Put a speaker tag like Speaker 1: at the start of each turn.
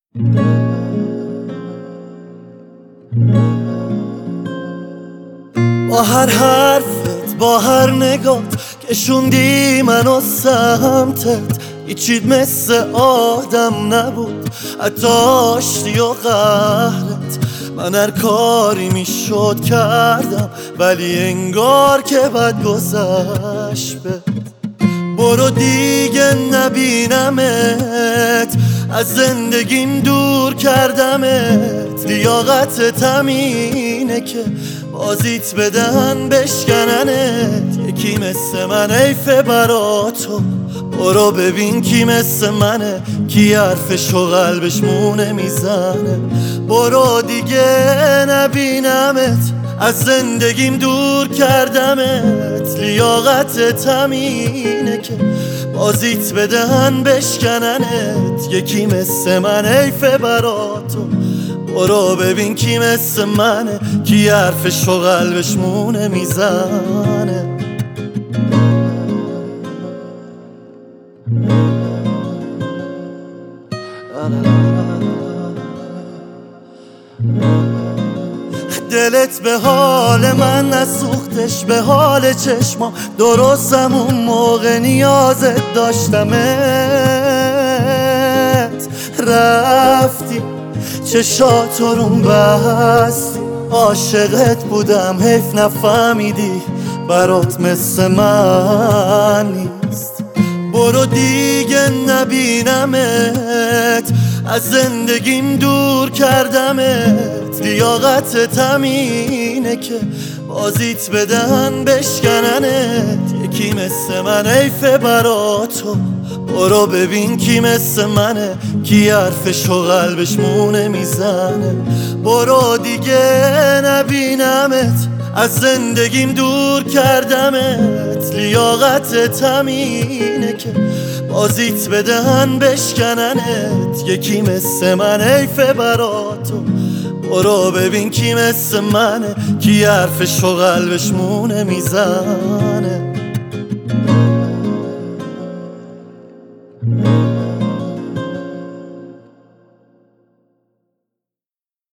Speaker 1: با هر حرفت، با هر نگات کشوندی منو سمتت، هیچیت مثل آدم نبود، حتی آشتی و قهرت. من هر کاری میشد کردم، ولی انگار که بد گذشت. برو دیگه نبینمت، از زندگیم دور کردمت. لیاقتت همینه که بازیت بدن بشکننت. یکی مثل من حیفه برا تو، برو ببین کی مثل منه، کی حرفش و قلبش مونه میزنه. برو دیگه نبینمت، از زندگیم دور کردمت. لیاقتت همینه که بازیت بدهن بشکننت. یکی مثل من حیفه برا تو، برو ببین کی مثل منه، کی حرفش و قلبش مونه میزنه. دلت به حال من نسوختش، به حال چشمام درستم اون موقع نیازت داشتمت. رفتی چشاتو روم بستی، عاشقت بودم حیف نفهمیدی، برات مثل من نیست. برو دیگه نبینمت، از زندگیم دور کردمت. لیاقتت همینه که بازیت بدن بشکننت. یکی مثل من حیفه برا تو، برو ببین کی مثل منه، کی حرفش و قلبش مونه میزنه. برو دیگه نبینمت، از زندگیم دور کردمت. لیاقتت همینه که بازیت بدهن بشکننت. یکی مثل من حیفه برا تو، برو ببین کی مثل منه، کی حرفش و قلبش مونه میزنه.